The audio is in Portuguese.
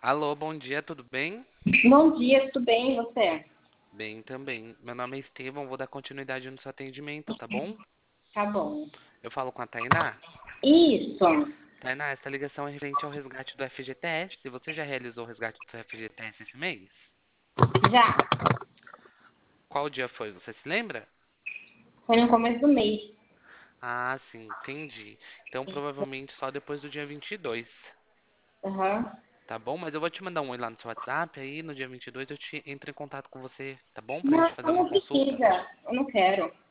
Alô, bom dia, tudo bem? Bom dia, tudo bem, e você? Bem também. Meu nome é Estevão, vou dar continuidade no seu atendimento, tá bom? Tá bom. Eu falo com a Tainá. Isso, Tainá, essa ligação é referente ao resgate do FGTS. Você já realizou o resgate do seu FGTS esse mês? já. Qual dia foi? Você se lembra? Foi no começo do mês. Ah, sim, entendi. Então provavelmente só depois do dia 22, Aham. tá bom? Mas eu vou te mandar um oi lá no seu WhatsApp, aí no dia 22 eu te entro em contato com você, tá bom? Pra gente Não, fazer uma não consulta. precisa. Eu não quero.